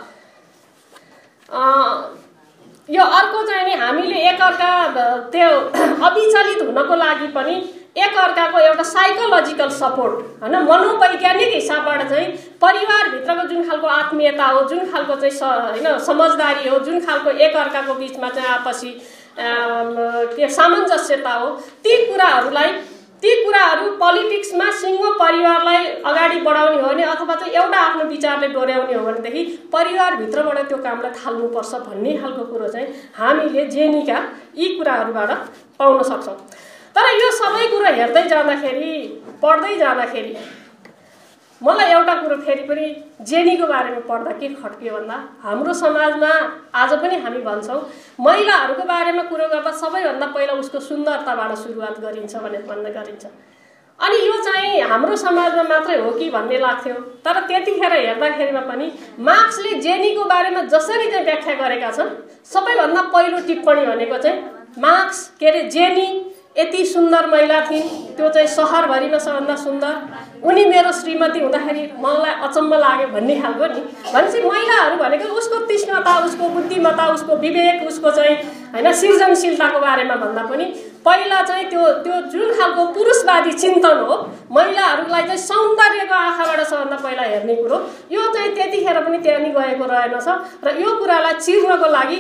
यो अर्को चाहिँ नि हामीले एकअर्का त्यो अविचलित हुनको लागि पनि एकअर्काको एउटा साइकोलोजिकल सपोर्ट होइन, मनोवैज्ञानिक हिसाबबाट चाहिँ परिवारभित्रको जुन खालको आत्मीयता हो, जुन खालको चाहिँ होइन समझदारी हो, जुन खालको एकअर्काको बिचमा चाहिँ आपसी के सामञ्जस्यता हो, ती कुराहरू पोलिटिक्समा सिङ्गो परिवारलाई अगाडि बढाउने हो भने अथवा चाहिँ एउटा आफ्नो विचारले डोर्याउने हो भनेदेखि परिवारभित्रबाट त्यो कामलाई थाल्नुपर्छ भन्ने खालको कुरो चाहिँ हामीले जेनीका यी कुराहरूबाट पाउन सक्छौँ। तर यो सबै कुरो हेर्दै जाँदाखेरि, पढ्दै जाँदाखेरि मलाई एउटा कुरो फेरि पनि जेनीको बारेमा पढ्दा के खट्कियो भन्दा हाम्रो समाजमा आज पनि हामी भन्छौँ महिलाहरूको बारेमा कुरो गर्दा सबैभन्दा पहिला उसको सुन्दरताबाट सुरुवात गरिन्छ भन्ने गरिन्छ। अनि यो चाहिँ हाम्रो समाजमा मात्रै हो कि भन्ने लाग्थ्यो। तर त्यतिखेर हेर्दाखेरिमा पनि मार्क्सले जेनीको बारेमा जसरी चाहिँ व्याख्या गरेका छन्, सबैभन्दा पहिलो टिप्पणी भनेको चाहिँ मार्क्स के अरे जेनी यति सुन्दर महिला थिइन्, त्यो चाहिँ सहरभरिमा सबभन्दा सुन्दर, उनी मेरो श्रीमती हुँदाखेरि मलाई अचम्म लाग्यो भन्ने खालको नि। भनेपछि महिलाहरू भनेको उसको तीक्ष्णता, उसको बुद्धिमत्ता, उसको विवेक, उसको चाहिँ हैन सृजनशीलताको बारेमा भन्दा पनि पहिला चाहिँ त्यो जुन खालको पुरुषवादी चिन्तन हो, महिलाहरूलाई चाहिँ सौन्दर्यको आँखाबाट सबभन्दा पहिला हेर्ने कुरो, यो चाहिँ त्यतिखेर पनि त्यहाँ नि गएको रहेनछ। र यो कुरालाई चिर्नको लागि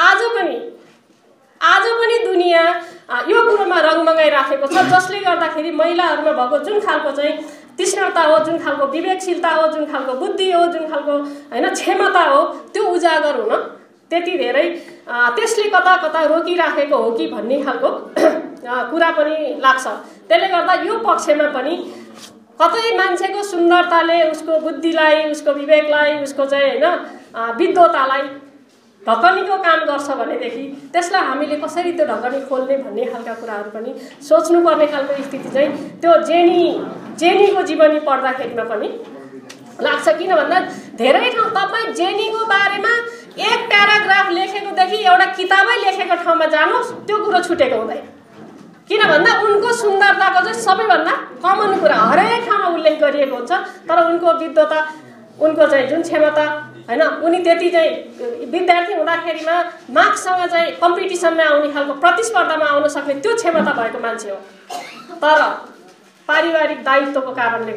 आज पनि दुनियाँ यो कुरोमा रङमगाइराखेको छ, जसले गर्दाखेरि महिलाहरूमा भएको जुन खालको चाहिँ तीक्ष्णता हो, जुन खालको विवेकशीलता हो, जुन खालको बुद्धि हो, जुन खालको हैन क्षमता हो, त्यो उजागर हुन त्यति धेरै त्यसले कता कता रोकिराखेको हो कि भन्ने खालको कुरा पनि लाग्छ। त्यसले गर्दा यो पक्षमा पनि कतै मान्छेको सुन्दरताले उसको बुद्धिलाई, उसको विवेकलाई, उसको चाहिँ हैन विद्वतालाई ढकनीको काम गर्छ भनेदेखि त्यसलाई हामीले कसरी त्यो ढकनी खोल्ने भन्ने खालका कुराहरू पनि सोच्नुपर्ने खालको स्थिति चाहिँ त्यो जेनीको जीवनी पढ्दाखेरिमा पनि लाग्छ। किन भन्दा धेरै ठाउँ तपाईँ जेनीको बारेमा एक प्याराग्राफ लेखेकोदेखि एउटा किताबै लेखेको ठाउँमा जानुहोस्, त्यो कुरो छुटेको हुँदैन। किन भन्दा उनको सुन्दरताको चाहिँ सबैभन्दा कमन कुरा हरेक ठाउँमा उल्लेख गरिएको हुन्छ। तर उनको विद्वता, उनको चाहिँ जुन क्षमता हैन, उनी त्यति चाहिँ विद्यार्थी हुँदाखेरिमा मार्क्ससँग चाहिँ कम्पिटिसनमा आउने खालको प्रतिस्पर्धामा आउन सक्ने त्यो क्षमता भएको मान्छे हो। तर पारिवारिक दायित्वको कारणले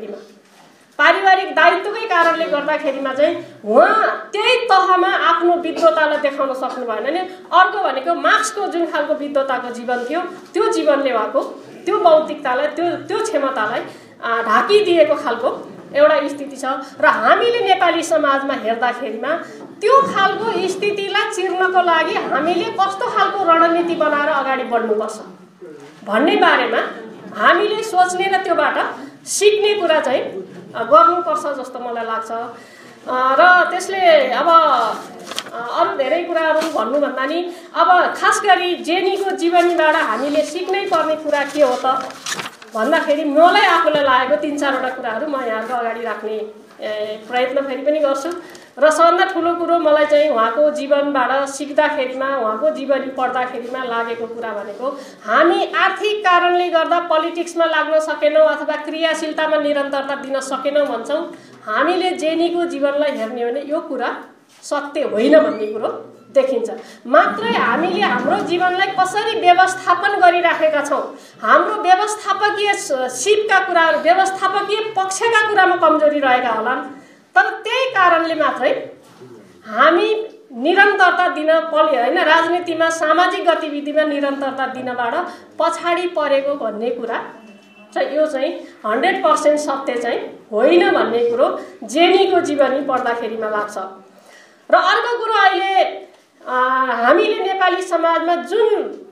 गर्दाखेरिमा चाहिँ उहाँ त्यही तहमा आफ्नो विद्वतालाई देखाउन सक्नु भएन नि। अर्को भनेको मार्क्सको जुन खालको विद्वताको जीवन थियो, त्यो जीवनले भएको त्यो बौद्धिकतालाई, त्यो क्षमतालाई ढाकिदिएको खालको एउटा स्थिति छ। र हामीले नेपाली समाजमा हेर्दाखेरिमा त्यो खालको स्थितिलाई चिर्नको लागि हामीले कस्तो खालको रणनीति बनाएर अगाडि बढ्नुपर्छ भन्ने बारेमा हामीले सोच्ने र त्योबाट सिक्ने कुरा चाहिँ गर्नुपर्छ जस्तो मलाई लाग्छ। र त्यसले अब अरू धेरै कुराहरू भन्नुभन्दा नि अब खास गरी जेनीको जीवनीबाट हामीले सिक्नै पर्ने कुरा के हो त भन्दाखेरि मलाई आफूलाई लागेको 3-4वटा कुराहरू म यहाँको अगाडि राख्ने प्रयत्न फेरि पनि गर्छु। र सबभन्दा ठुलो कुरो मलाई चाहिँ उहाँको जीवनबाट सिक्दाखेरिमा, उहाँको जीवनी पढ्दाखेरिमा लागेको कुरा भनेको हामी आर्थिक कारणले गर्दा पोलिटिक्समा लाग्न सकेनौँ अथवा क्रियाशीलतामा निरन्तरता दिन सकेनौँ भन्छौँ। हामीले जेनीको जीवनलाई हेर्ने हो भने यो कुरा सत्य होइन भन्ने कुरो देखिन्छ। मात्रै हामीले हाम्रो जीवनलाई कसरी व्यवस्थापन गरिराखेका छौँ, हाम्रो व्यवस्थापकीय सिपका कुराहरू, व्यवस्थापकीय पक्षका कुरामा कमजोरी रहेका होलान्। तर त्यही कारणले मात्रै हामी निरन्तरता दिन हैन राजनीतिमा, सामाजिक गतिविधिमा निरन्तरता दिनबाट पछाडि परेको भन्ने कुरा चाहिँ यो चाहिँ 100% सत्य चाहिँ होइन भन्ने कुरो जेनीको जीवनी पढ्दाखेरिमा लाग्छ। र अर्को कुरो अहिले हामीले नेपाली समाजमा जुन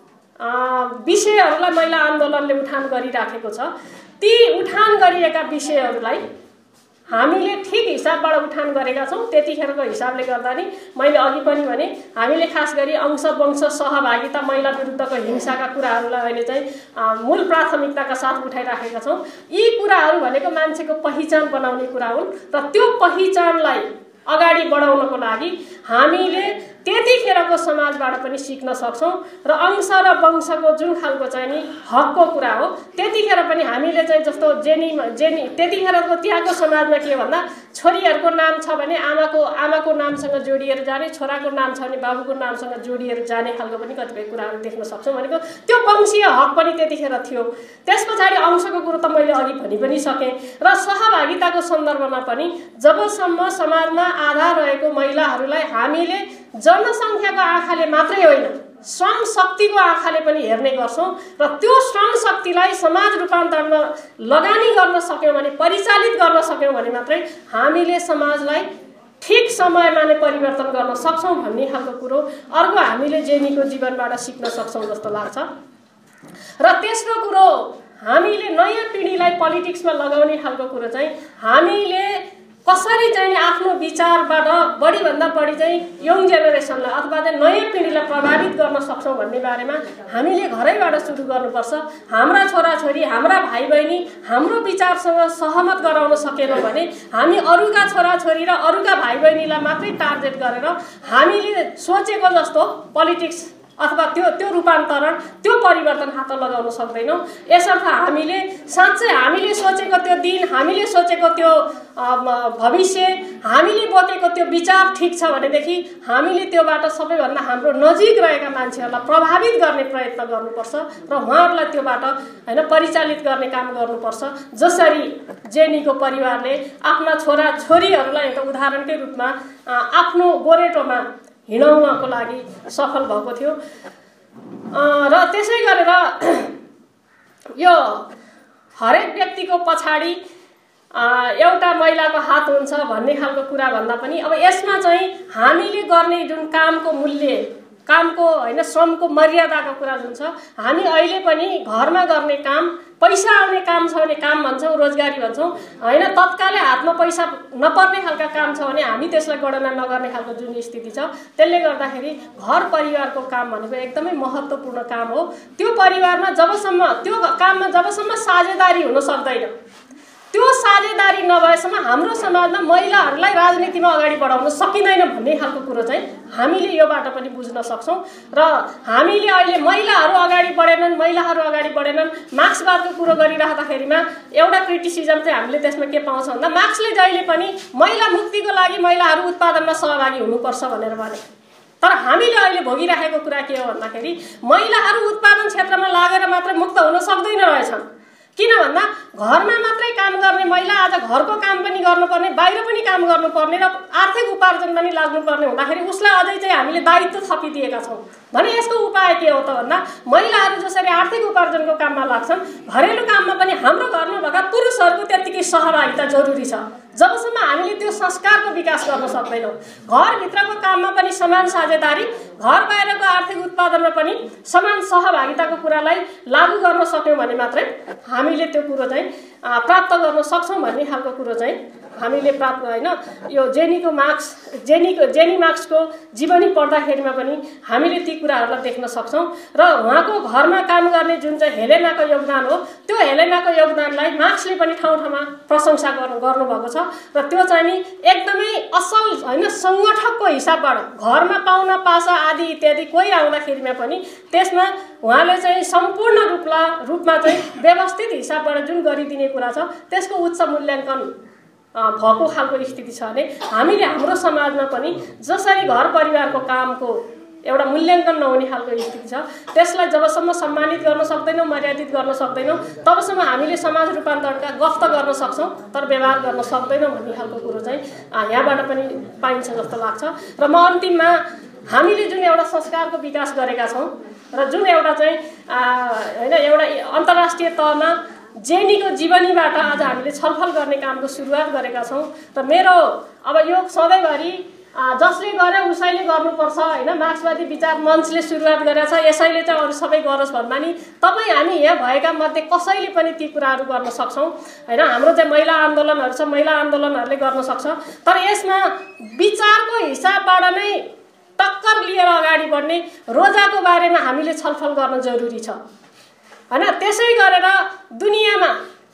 विषयहरूलाई महिला आन्दोलनले उठान गरिराखेको छ, ती उठान गरिएका विषयहरूलाई हामीले ठिक हिसाबबाट उठान गरेका छौँ। त्यतिखेरको हिसाबले गर्दा नि मैले अघि पनि भने हामीले खास गरी अंश-वंश सहभागिता, महिला विरुद्धको हिंसाका कुराहरूलाई अहिले चाहिँ मूल प्राथमिकताका साथ उठाइराखेका छौँ। यी कुराहरू भनेको मान्छेको पहिचान बनाउने कुरा हुन् र त्यो पहिचानलाई अगाडि बढाउनको लागि हामीले त्यतिखेरको समाजबाट पनि सिक्न सक्छौँ। र अंश र वंशको जुन खालको चाहिँ नि हकको कुरा हो, त्यतिखेर पनि हामीले चाहिँ जस्तो जेनी त्यतिखेरको त्यहाँको समाजमा के भन्दा छोरीहरूको नाम छ भने आमाको नामसँग जोडिएर जाने, छोराको नाम छ भने बाबुको नामसँग जोडिएर जाने खालको पनि कतिपय कुराहरू देख्न सक्छौँ। भनेको त्यो वंशीय हक पनि त्यतिखेर थियो। त्यस पछाडि अंशको कुरो त मैले अघि भनि पनि सकेँ। र सहभागिताको सन्दर्भमा पनि जबसम्म समाजमा आधा रहेको महिलाहरूलाई हामीले जनसङ्ख्याको आँखाले मात्रै होइन, श्रम शक्तिको आँखाले पनि हेर्ने गर्छौँ र त्यो श्रम शक्तिलाई समाज रूपान्तरणमा लगानी गर्न सक्यौँ भने, परिचालित गर्न सक्यौँ भने मात्रै हामीले समाजलाई ठिक समयमा नै परिवर्तन गर्न सक्छौँ भन्ने खालको कुरो अर्को हामीले जेनीको जीवनबाट सिक्न सक्छौँ जस्तो लाग्छ। र तेस्रो कुरो, हामीले नयाँ पिँढीलाई पोलिटिक्समा लगाउने खालको कुरो चाहिँ हामीले कसरी चाहिँ आफ्नो विचारबाट बढीभन्दा बढी चाहिँ यङ जेनेरेसनलाई अथवा चाहिँ नयाँ पिँढीलाई प्रभावित गर्न सक्छौँ भन्ने बारेमा हामीले घरैबाट सुरु गर्नुपर्छ। हाम्रा छोराछोरी, हाम्रा भाइ बहिनी हाम्रो विचारसँग सहमत गराउन सकेनौँ भने हामी अरूका छोराछोरी र अरूका भाइ बहिनीलाई मात्रै टार्गेट गरेर हामीले सोचेको जस्तो पोलिटिक्स अथवा त्यो रूपान्तरण, त्यो परिवर्तन हात लगाउन सक्दैनौँ। यसर्थ हामीले साँच्चै हामीले सोचेको त्यो दिन, हामीले सोचेको त्यो भविष्य, हामीले बोकेको त्यो विचार ठिक छ भनेदेखि हामीले त्योबाट सबैभन्दा हाम्रो नजिक रहेका मान्छेहरूलाई प्रभावित गर्ने प्रयत्न गर्नुपर्छ र उहाँहरूलाई त्योबाट हैन परिचालित गर्ने काम गर्नुपर्छ। जसरी जेनीको परिवारले आफ्ना छोरा छोरीहरूलाई एउटा उदाहरणकै रूपमा आफ्नो गोरेटोमा हिँडाउनको लागि सफल भएको थियो। र त्यसै गरेर यो हरेक व्यक्तिको पछाडि एउटा महिलाको हात हुन्छ भन्ने खालको कुरा भन्दा पनि अब यसमा चाहिँ हामीले गर्ने जुन कामको मूल्य, कामको हैन श्रमको मर्यादाको कुरा जुन छ, हामी अहिले पनि घरमा गर्ने काम, पैसा आउने काम छ भने काम भन्छौँ, रोजगारी भन्छौँ हैन, तत्कालै हातमा पैसा नपर्ने खालका काम छ भने हामी त्यसलाई गणना नगर्ने खालको जुन स्थिति छ, त्यसले गर्दाखेरि घर परिवारको काम भनेको एकदमै महत्त्वपूर्ण काम हो। त्यो परिवारमा जबसम्म त्यो काममा जबसम्म साझेदारी हुन सक्दैन, त्यो साझेदारी नभएसम्म हाम्रो समाजमा महिलाहरूलाई राजनीतिमा अगाडि बढाउन सकिँदैन भन्ने खालको कुरो चाहिँ हामीले योबाट पनि बुझ्न सक्छौँ। र हामीले अहिले महिलाहरू अगाडि बढेनन् मार्क्सवादको कुरो गरिराख्दाखेरिमा एउटा क्रिटिसिजम चाहिँ हामीले त्यसमा के पाउँछ भन्दा मार्क्सले जहिले पनि महिला मुक्तिको लागि महिलाहरू उत्पादनमा सहभागी हुनुपर्छ भनेर भने। तर हामीले अहिले भोगिराखेको कुरा के हो भन्दाखेरि महिलाहरू उत्पादन क्षेत्रमा लागेर मात्र मुक्त हुन सक्दैन रहेछन्। किन भन्दा घरमा मात्रै काम गर्ने महिला आज घरको काम पनि गर्नुपर्ने, बाहिर पनि काम गर्नुपर्ने र आर्थिक उपार्जन पनि लाग्नुपर्ने हुँदाखेरि उसलाई अझै चाहिँ हामीले दायित्व थपिदिएका छौँ। भने यसको उपाय के हो त भन्दा महिलाहरू जसरी आर्थिक उपार्जनको काममा लाग्छन्, घरेलु काममा पनि हाम्रो घरमा भएका पुरुषहरूको त्यत्तिकै सहभागिता जरुरी छ। जबसम्म हामीले त्यो संस्कारको विकास गर्न सक्दैनौँ, घरभित्रको काममा पनि समान साझेदारी, घर बाहिरको आर्थिक उत्पादनमा पनि समान सहभागिताको कुरालाई लागू गर्न सक्यौँ भने मात्रै हामीले त्यो कुरो चाहिँ प्राप्त गर्न सक्छौँ भन्ने खालको कुरो चाहिँ हामीले प्राप्त हैन। यो जेनी मार्क्सको जीवनी पढ्दाखेरिमा पनि हामीले ती कुराहरूलाई देख्न सक्छौँ। र उहाँको घरमा काम गर्ने जुन चाहिँ हेलेनाको योगदान हो, त्यो हेलेनाको योगदानलाई मार्क्सले पनि ठाउँ ठाउँमा प्रशंसा गर्नुभएको छ। र त्यो चाहिँ नि एकदमै असल हैन संगठकको हिसाबबाट घरमा पाउना पासा आदि इत्यादि कोही आउँदाखेरिमा पनि त्यसमा उहाँले चाहिँ सम्पूर्ण रूपमा चाहिँ व्यवस्थित हिसाबबाट जुन गरिदिने कुरा छ त्यसको उच्च मूल्याङ्कन भएको खालको स्थिति छ भने हामीले हाम्रो समाजमा पनि जसरी घर परिवारको कामको एउटा मूल्याङ्कन नहुने खालको स्थिति छ त्यसलाई जबसम्म सम्मानित गर्न सक्दैनौँ, मर्यादित गर्न सक्दैनौँ, तबसम्म हामीले समाज रूपान्तरणका गफ त गर्न सक्छौँ तर व्यवहार गर्न सक्दैनौँ भन्ने खालको कुरो चाहिँ यहाँबाट पनि पाइन्छ जस्तो लाग्छ। र म अन्तिममा हामीले जुन एउटा संस्कारको विकास गरेका छौँ र जुन एउटा चाहिँ हैन एउटा अन्तर्राष्ट्रिय तहमा जेनीको जीवनीबाट आज हामीले छलफल गर्ने कामको सुरुवात गरेका छौँ। र मेरो अब यो सधैँभरि जसले गरे उसैले गर्नुपर्छ हैन, मार्क्सवादी विचार मञ्चले सुरुवात गरेछ, यसैले चाहिँ अरू सबै गरोस् भन्दा नि तपाईँ हामी यहाँ भएका मध्ये कसैले पनि ती कुराहरू गर्न सक्छौँ हैन। हाम्रो चाहिँ महिला आन्दोलनहरू छ, महिला आन्दोलनहरूले गर्न सक्छ, तर यसमा विचारको हिसाबबाट नै टक्कर लिएर अगाडि बढ्ने रोजाको बारेमा हामीले छलफल गर्न जरुरी छ हैन। त्यसै गरेर दुनियाँमा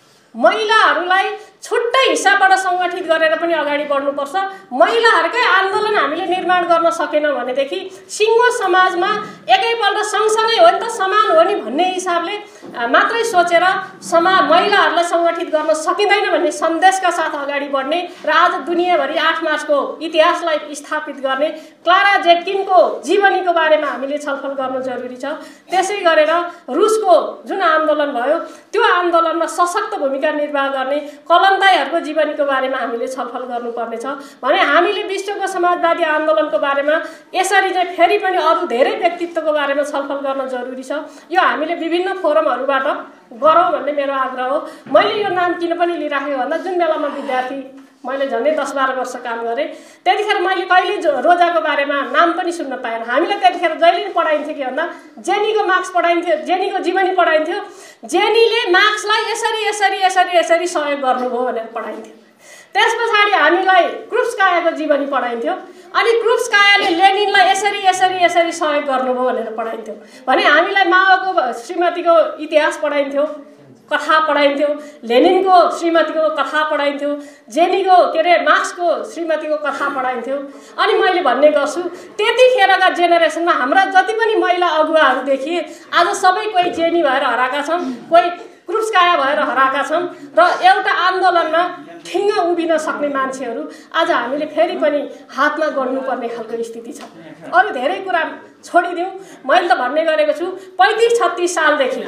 महिलाहरूलाई छुट्टै हिसाबबाट सङ्गठित गरेर पनि अगाडि बढ्नुपर्छ। महिलाहरूकै आन्दोलन हामीले निर्माण गर्न सकेनौँ भनेदेखि सिङ्गो समाजमा एकैपल्ट सँगसँगै हो नि त समान हो नि भन्ने हिसाबले मात्रै सोचेर महिलाहरूलाई सङ्गठित गर्न सकिँदैन भन्ने सन्देशका साथ अगाडि बढ्ने र आज दुनियाँभरि 8 मार्चको इतिहासलाई स्थापित गर्ने क्लारा जेटकिनको जीवनीको बारेमा हामीले छलफल गर्न जरुरी छ। त्यसै गरेर रुसको जुन आन्दोलन भयो त्यो आन्दोलनमा सशक्त भूमिका निर्वाह गर्ने कलन्ताईहरूको जीवनीको बारेमा हामीले छलफल गर्नुपर्नेछ भने हामीले विश्वको समाजवादी आन्दोलनको बारेमा यसरी चाहिँ फेरि पनि अरू धेरै व्यक्तित्वको बारेमा छलफल गर्न जरुरी छ। यो हामीले विभिन्न फोरमहरूबाट गरौँ भन्ने मेरो आग्रह हो। मैले यो नाम किन पनि लिइराखेँ भन्दा जुन बेलामा विद्यार्थी मैले झन्डै 10-12 वर्ष काम गरेँ त्यतिखेर मैले कहिले रोजाको बारेमा नाम पनि सुन्न पाएन। हामीलाई त्यतिखेर जहिले पनि पढाइन्थ्यो के भन्दा जेनीको मार्क्स पढाइन्थ्यो, जेनीको जीवनी पढाइन्थ्यो, जेनीले मार्क्सलाई यसरी सहयोग गर्नुभयो भनेर पढाइन्थ्यो। त्यस पछाडि हामीलाई क्रुप्स्कायाको जीवनी पढाइन्थ्यो अनि क्रुप्स्कायाले लेनिनलाई यसरी यसरी यसरी सहयोग गर्नुभयो भनेर पढाइन्थ्यो भने हामीलाई माओको श्रीमतीको इतिहास पढाइन्थ्यो, कथा पढाइन्थ्यो, लेनिनको श्रीमतीको कथा पढाइन्थ्यो, जेनीको के अरे मार्क्सको श्रीमतीको कथा पढाइन्थ्यो। अनि मैले भन्ने गर्छु त्यतिखेरका जेनेरेसनमा हाम्रा जति पनि महिला अगुवाहरू देखिए आज सबै कोही जेनी भएर हराएका छन्, कोही क्रुप्स्काया भएर हराएका छन् र एउटा आन्दोलनमा ठिङ्ग उभिन सक्ने मान्छेहरू आज हामीले फेरि पनि हातमा गर्नुपर्ने खालको स्थिति छ। अरू धेरै कुरा छोडिदिउँ, मैले त भन्ने गरेको छु 35-36 सालदेखि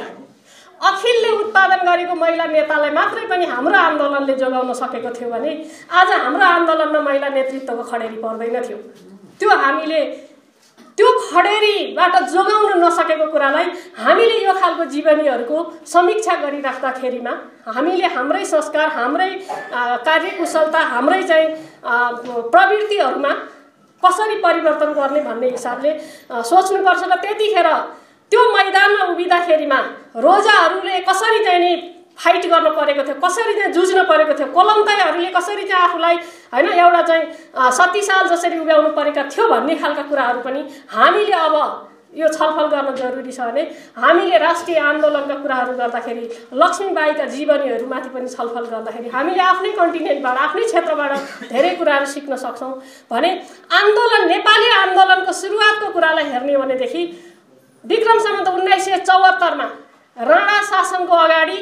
अखिलले उत्पादन गरेको महिला नेतालाई मात्रै पनि हाम्रो आन्दोलनले जोगाउन सकेको थियो भने आज हाम्रो आन्दोलनमा महिला नेतृत्वको खडेरी पर्दैन थियो। त्यो हामीले त्यो खडेरीबाट जोगाउन नसकेको कुरालाई हामीले यो खालको जीवनीहरूको समीक्षा गरिराख्दाखेरिमा हामीले हाम्रै संस्कार, हाम्रै कार्यकुशलता, हाम्रै चाहिँ प्रवृत्तिहरूमा कसरी परिवर्तन गर्ने भन्ने हिसाबले सोच्नुपर्छ र त्यतिखेर त्यो मैदानमा उभिँदाखेरिमा रोजाहरूले कसरी चाहिँ नि फाइट गर्न परेको थियो, कसरी चाहिँ जुझ्न परेको थियो, कोलम्ताईहरूले कसरी चाहिँ आफूलाई हैन एउटा चाहिँ 70 साल जसरी उभ्याउनु परेका थियो भन्ने खालका कुराहरू पनि हामीले अब यो छलफल गर्न जरुरी छ भने हामीले राष्ट्रिय आन्दोलनका कुराहरू गर्दाखेरि लक्ष्मीबाईका जीवनीहरूमाथि पनि छलफल गर्दाखेरि हामीले आफ्नै कन्टिनेन्टबाट आफ्नै क्षेत्रबाट धेरै कुराहरू सिक्न सक्छौँ भने आन्दोलन नेपाली आन्दोलनको सुरुवातको कुरालाई हेर्ने भनेदेखि विक्रम सम्वत 1974 मा राणा शासनको अगाडि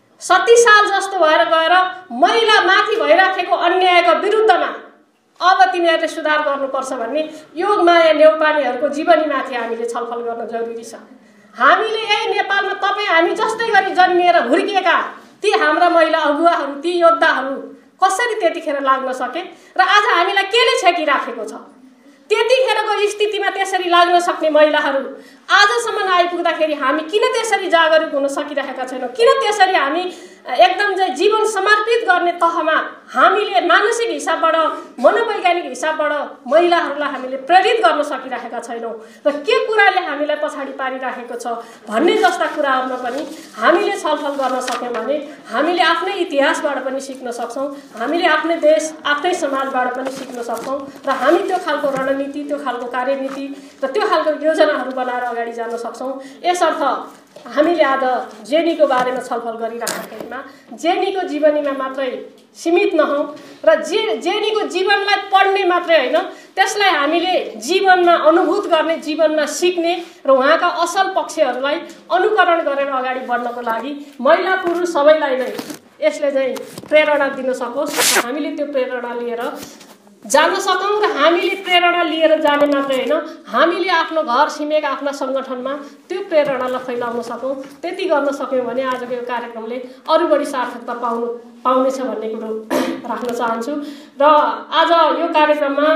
70 साल जस्तो भएर गएर महिला माथि भइराखेको अन्यायको विरुद्धमा अब तिमीहरूले सुधार गर्नुपर्छ भन्ने योगमाया नेउपानेहरूको जीवनीमाथि हामीले छलफल गर्न जरुरी छ। हामीले यही नेपालमा तपाईँ हामी जस्तै गरी जन्मिएर हुर्किएका ती हाम्रा महिला अगुवाहरू, ती योद्धाहरू कसरी त्यतिखेर लाग्न सके र आज हामीलाई केले छेकिराखेको छ? त्यतिखेरको स्थितिमा त्यसरी लाग्न सक्ने महिलाहरू आजसम्म आइपुग्दाखेरि हामी किन त्यसरी जागरुक हुन सकिरहेका छैनौँ? किन त्यसरी हामी एकदम चाहिँ जीवन समर्पित गर्ने तहमा हामीले मानसिक हिसाबबाट, मनोवैज्ञानिक हिसाबबाट महिलाहरूलाई हामीले प्रेरित गर्न सकिरहेका छैनौँ र के कुराले हामीलाई पछाडि पारिराखेको छ भन्ने जस्ता कुराहरूमा पनि हामीले छलफल गर्न सक्यौँ भने हामीले आफ्नै इतिहासबाट पनि सिक्न सक्छौँ, हामीले आफ्नै देश, आफ्नै समाजबाट पनि सिक्न सक्छौँ र हामी त्यो खालको रणनीति, त्यो खालको कार्यनीति र त्यो खालको योजनाहरू बनाएर अगाडि जान सक्छौँ। यसर्थ हामीले आज जेनीको बारेमा छलफल गरिराख्दाखेरिमा जेनीको जीवनीमा मात्रै सीमित नहौँ र जेनीको जीवनलाई पढ्ने मात्रै होइन, त्यसलाई हामीले जीवनमा अनुभूत गर्ने, जीवनमा सिक्ने र उहाँका असल पक्षहरूलाई अनुकरण गरेर अगाडि बढ्नको लागि महिला पुरुष सबैलाई नै यसले चाहिँ प्रेरणा दिन सकोस्, हामीले त्यो प्रेरणा लिएर जान सकौँ र हामीले प्रेरणा लिएर जाने मात्रै होइन, हामीले आफ्नो घर छिमेक आफ्ना सङ्गठनमा त्यो प्रेरणालाई फैलाउन सकौँ। त्यति गर्न सक्यौँ भने आजको यो कार्यक्रमले अरू बढी सार्थकता पाउनेछ भन्ने कुरो राख्न चाहन्छु र आज यो कार्यक्रममा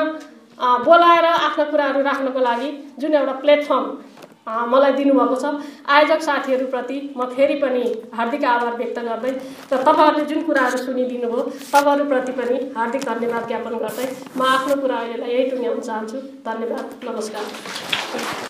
बोलाएर आफ्ना कुराहरू राख्नको लागि जुन एउटा प्लेटफर्म मलाई दिनुभएको छ, आयोजक साथीहरूप्रति म फेरि पनि हार्दिक आभार व्यक्त गर्दै र तपाईँहरूले जुन कुराहरू सुनिदिनु भयो तपाईँहरूप्रति पनि हार्दिक धन्यवाद ज्ञापन गर्दै म आफ्नो कुरा अहिलेलाई यही टुङ्ग्याउन चाहन्छु। धन्यवाद, नमस्कार।